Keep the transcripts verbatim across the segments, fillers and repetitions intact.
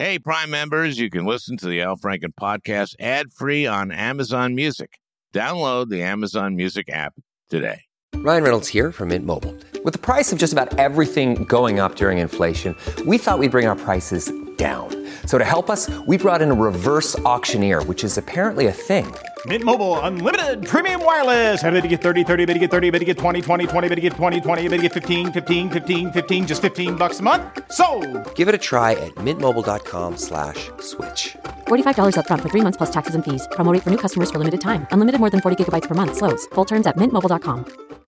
Hey, Prime members, you can listen to the Al Franken podcast ad-free on Amazon Music. Download the Amazon Music app today. Ryan Reynolds here from Mint Mobile. With the price of just about everything going up during inflation, we thought we'd bring our prices down. So to help us, we brought in a reverse auctioneer, which is apparently a thing. Mint Mobile Unlimited Premium Wireless. How to get thirty, thirty, how to get thirty, how to get twenty, twenty, twenty, how to get twenty, twenty, how to get fifteen, fifteen, fifteen, fifteen, just fifteen bucks a month? Sold! Give it a try at mintmobile.com slash switch. forty-five dollars up front for three months plus taxes and fees. Promo rate for new customers for limited time. Unlimited more than forty gigabytes per month. Slows full terms at mint mobile dot com.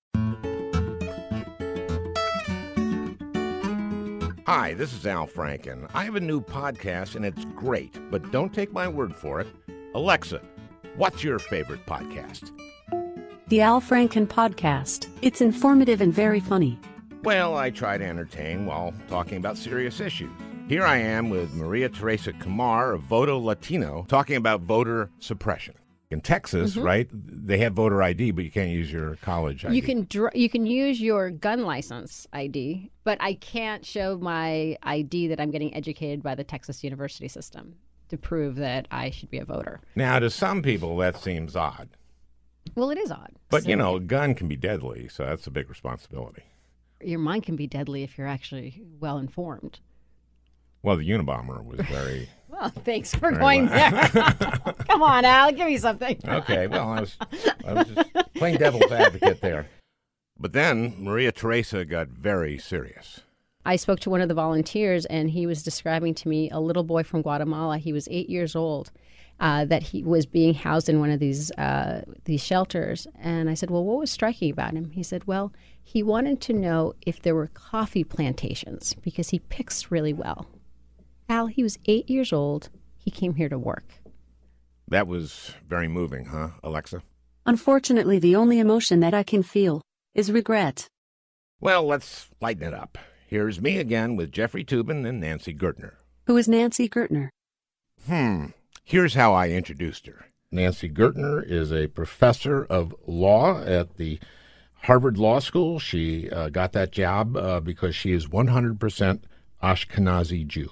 Hi, this is Al Franken. I have a new podcast, and it's great, but don't take my word for it. Alexa, what's your favorite podcast? The Al Franken Podcast. It's informative and very funny. Well, I try to entertain while talking about serious issues. Here I am with Maria Teresa Camar of Voto Latino talking about voter suppression. In Texas, mm-hmm. right, they have voter I D, but you can't use your college I D. You can dr- you can use your gun license I D, but I can't show my I D that I'm getting educated by the Texas university system to prove that I should be a voter. Now, to some people, that seems odd. Well, it is odd. But, so, you know, a gun can be deadly, so that's a big responsibility. Your mind can be deadly if you're actually well-informed. Well, the Unabomber was very... Well, thanks for going well. there. Come on, Al, give me something. Okay, well, I was, I was just playing devil's advocate there. But then Maria Teresa got very serious. I spoke to one of the volunteers, and he was describing to me a little boy from Guatemala. He was eight years old, uh, that he was being housed in one of these uh, these shelters. And I said, well, what was striking about him? He said, well, he wanted to know if there were coffee plantations because he picks really well. Al, he was eight years old. He came here to work. That was very moving, huh, Alexa? Unfortunately, the only emotion that I can feel is regret. Well, let's lighten it up. Here's me again with Jeffrey Toobin and Nancy Gertner. Who is Nancy Gertner? Hmm. Here's how I introduced her. Nancy Gertner is a professor of law at the Harvard Law School. She uh, got that job uh, because she is one hundred percent Ashkenazi Jew.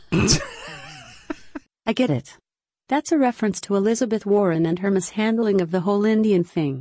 I get it. That's a reference to Elizabeth Warren and her mishandling of the whole Indian thing.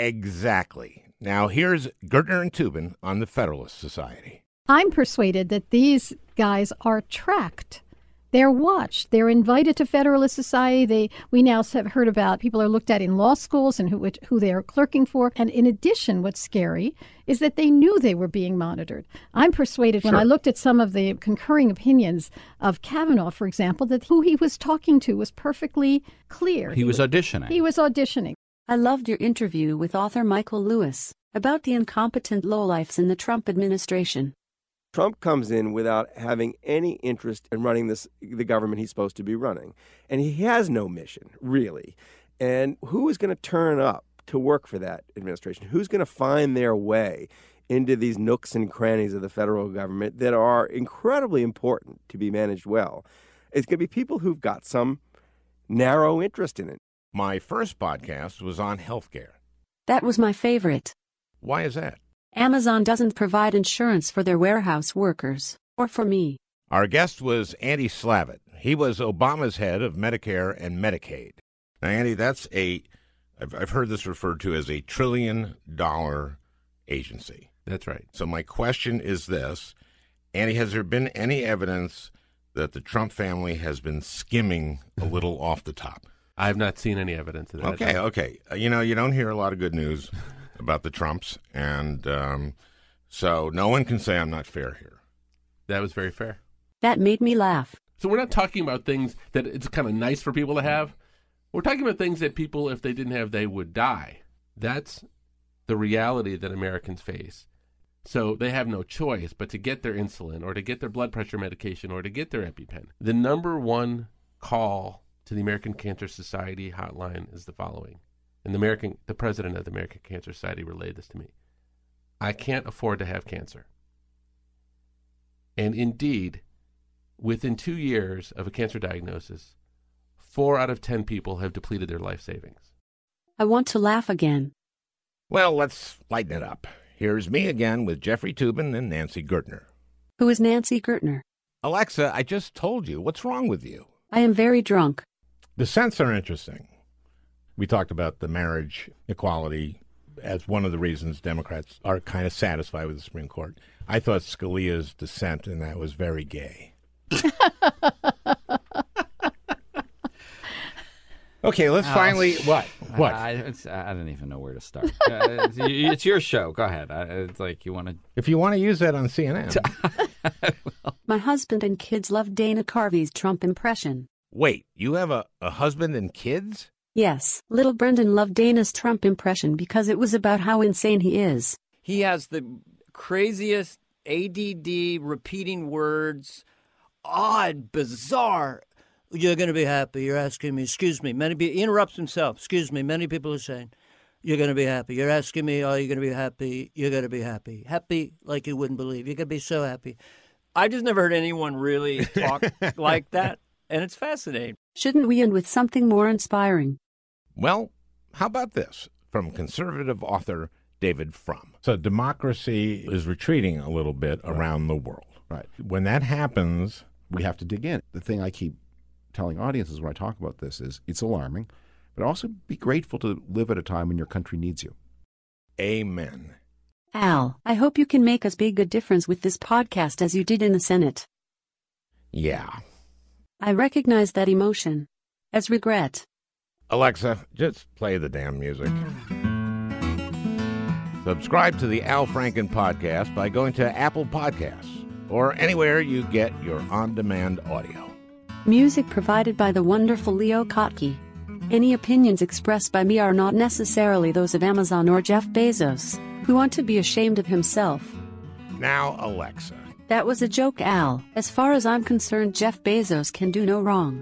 Exactly. Now here's Gertner and Toobin on the Federalist Society. I'm persuaded that these guys are tracked. They're watched. They're invited to Federalist Society. They we now have heard about people are looked at in law schools and who which, who they are clerking for. And in addition, what's scary is that they knew they were being monitored. I'm persuaded Sure. when I looked at some of the concurring opinions of Kavanaugh, for example, that who he was talking to was perfectly clear. He, he was auditioning. He was auditioning. I loved your interview with author Michael Lewis about the incompetent lowlifes in the Trump administration. Trump comes in without having any interest in running this the government he's supposed to be running. And he has no mission, really. And who is going to turn up to work for that administration? Who's going to find their way into these nooks and crannies of the federal government that are incredibly important to be managed well? It's going to be people who've got some narrow interest in it. My first podcast was on healthcare. That was my favorite. Why is that? Amazon doesn't provide insurance for their warehouse workers, or for me. Our guest was Andy Slavitt. He was Obama's head of Medicare and Medicaid. Now, Andy, that's a, I've, I've heard this referred to as a trillion dollar agency. That's right. So my question is this. Andy, has there been any evidence that the Trump family has been skimming a little off the top? I have not seen any evidence of that. Okay, okay. Uh, you know, you don't hear a lot of good news about the Trumps, and um, so no one can say I'm not fair here. That was very fair. That made me laugh. So we're not talking about things that it's kind of nice for people to have. We're talking about things that people, if they didn't have, they would die. That's the reality that Americans face. So they have no choice but to get their insulin or to get their blood pressure medication or to get their EpiPen. The number one call to the American Cancer Society hotline is the following. And the American, the president of the American Cancer Society relayed this to me. I can't afford to have cancer. And indeed, within two years of a cancer diagnosis, four out of ten people have depleted their life savings. I want to laugh again. Well, let's lighten it up. Here's me again with Jeffrey Toobin and Nancy Gertner. Who is Nancy Gertner? Alexa, I just told you. What's wrong with you? I am very drunk. The scents are interesting. We talked about the marriage equality as one of the reasons Democrats are kind of satisfied with the Supreme Court. I thought Scalia's dissent in that was very gay. Okay, let's Oh, finally... What? What? I, it's, I don't even know where to start. uh, it's, it's your show. Go ahead. I, it's like you want to... If you want to use that on C N N. My husband and kids love Dana Carvey's Trump impression. Wait, you have a, a husband and kids? Yes, little Brendan loved Dana's Trump impression because it was about how insane he is. He has the craziest A D D repeating words, odd, bizarre. You're going to be happy. You're asking me, excuse me. Many people, he interrupts himself. Excuse me. Many people are saying, you're going to be happy. You're asking me, are you going to be happy? You're going to be happy. Happy like you wouldn't believe. You're going to be so happy. I just never heard anyone really talk like that, and it's fascinating. Shouldn't we end with something more inspiring? Well, how about this from conservative author David Frum? So democracy is retreating a little bit right. around the world. Right. When that happens, we have to dig in. The thing I keep telling audiences when I talk about this is it's alarming, but also be grateful to live at a time when your country needs you. Amen. Al, I hope you can make as big a difference with this podcast as you did in the Senate. Yeah. I recognize that emotion as regret. Alexa, just play the damn music. Subscribe to the Al Franken Podcast by going to Apple Podcasts or anywhere you get your on-demand audio. Music provided by the wonderful Leo Kottke. Any opinions expressed by me are not necessarily those of Amazon or Jeff Bezos, who want to be ashamed of himself. Now, Alexa. That was a joke, Al. As far as I'm concerned, Jeff Bezos can do no wrong.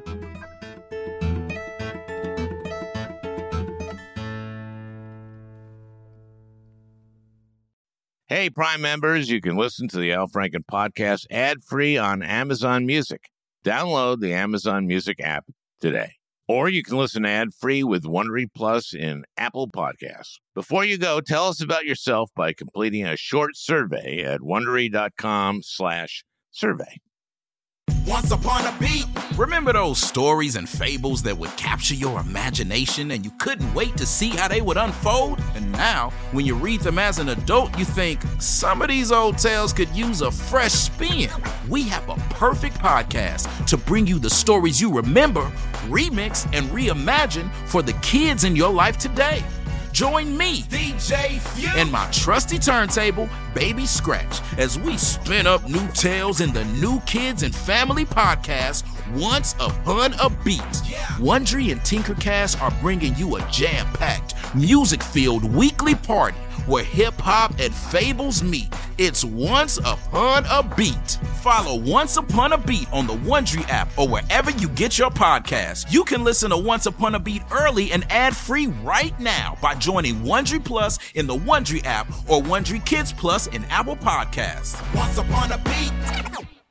Hey, Prime members, you can listen to the Al Franken Podcast ad-free on Amazon Music. Download the Amazon Music app today. Or you can listen ad-free with Wondery Plus in Apple Podcasts. Before you go, tell us about yourself by completing a short survey at Wondery.com slash survey. Once upon a beat. Remember those stories and fables that would capture your imagination and you couldn't wait to see how they would unfold? And now, when you read them as an adult, you think, some of these old tales could use a fresh spin. We have a perfect podcast to bring you the stories you remember, remix, and reimagine for the kids in your life today. Join me, D J Few, and my trusty turntable, Baby Scratch, as we spin up new tales in the New Kids and Family podcast, Once Upon a Beat. Yeah. Wondery and Tinkercast are bringing you a jam-packed, music-filled weekly party where hip-hop and fables meet. It's Once Upon a Beat. Follow Once Upon a Beat on the Wondery app or wherever you get your podcasts. You can listen to Once Upon a Beat early and ad-free right now by joining Wondery Plus in the Wondery app or Wondery Kids Plus in Apple Podcasts. Once Upon a Beat.